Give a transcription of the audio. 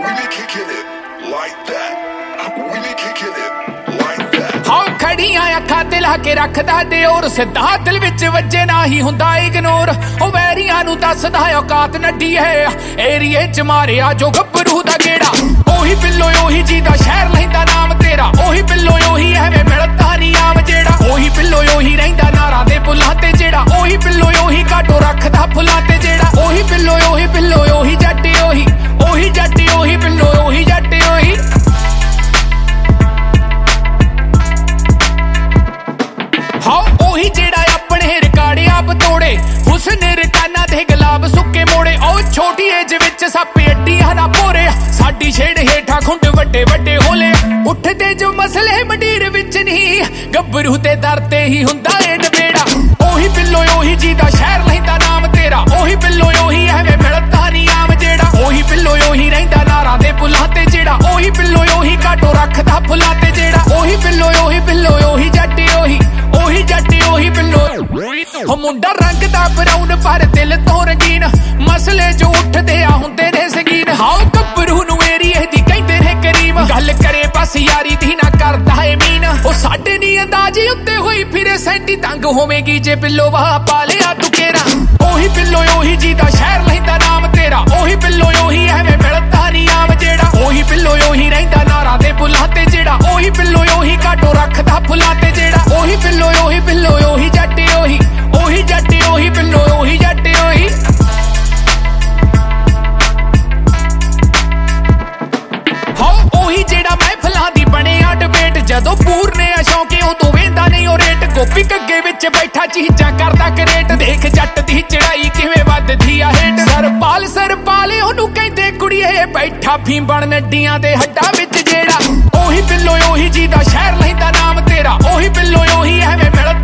खड़ियां अखां ते ला के रखदा दिओर सिद्धा दिल विच वज्जे ना ही हुंदा इग्नोर ओ वैरियां नूं दसदा औकात नड्डी है एरिए च मारिया जो गब्बरू दा गेड़ा ओही पिल्लो ओही जी दा शहर लहिंदा नाम तेरा ओही पिल्लो ओही एवें मिलदा नी आम जेड़ा ओही पिल्लो ओही रहिंदा नारां दे पुल्लां ते जेड़ा ओही पिल्लो ओही काटो रखदा फुल्लां ते जेड़ा ओही पिल्लो ओही जट्टी ओही पिल्लो ओही जट्टी ओही ओही जेड़ा अपने रिकार्ड आप तोड़े हुस्न रकाना दे गुलाब सुक्के मोड़े ओ छोटी एज विच सप्प अड्डियां ना भोरे साडी छेड़ हेठा खुंड वड्डे वड्डे होले उठदे जो मसले मंडीर विच नहीं गब्बरू ते दर ते ही हुंदा ए नवेड़ा ओही पिल्लो ओही जी दा शहर लहिंदा नाम तेरा ओही पिल्लो ओही एवें मिलदा नी आम जेड़ा ओही पिल्लो ओही रहिंदा नारां दे पुल्लां ते जेड़ा ओही पिल्लो ओही काटो रखदा फुल्लां ते जेड़ा ओही पिल्लो ओही जट्टी ओही पिल्लो हो मुंडा रंग दा ब्राउन पर दिल तो रंगीन मसले जो उठदे आ हुंदे ने संगीन हाओ गब्बरू नूं एरिए दी कहंदे ने करीम गल करे बस यारी दी ना करदा है मीन ओ साडे नी अंदाजे उत्ते होई फिरे सैंटी तंग होवेगी जे पिल्लो वाह पा लिया तू केरा ओही पिल्लो ओही जी दा शहर लहिंदा नाम तेरा ओही पिल्लो ओही एवें मिलदा नी आम जेड़ा ओही पिल्लो ओही रहिंदा नारां दे पुल्लां ते जेड़ा ओही पिल्लो ओही काटो रखदा फुल्लां ते जेड़ा ओही पिल्लो ओही जट्टी ओही पिल्लो ओही जट्टी ओही ओही जेड़ा महफिलां दी बणिया डिबेट जदों पूरने शौके उदों वेंदा नहीं ओ रेट गोपी कग्गे विच बैठा चीजां करदा करेट देख जट दी चढ़ाई किवें वधदी आ हेठ सरपाल ओनू कहंदे कुड़िए बैठा फींबण नड्डियां दे हड्डां विच जेड़ा ओही पिल्लो ओही जी दा शहर लहिंदा नाम तेरा ओही पिल्लो ओही एवें मिलदा